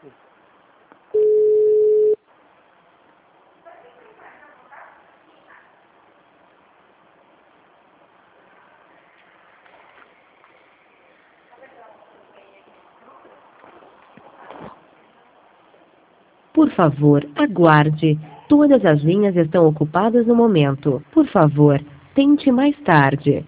Por favor, aguarde. Todas as linhas estão ocupadas no momento. Por favor, tente mais tarde.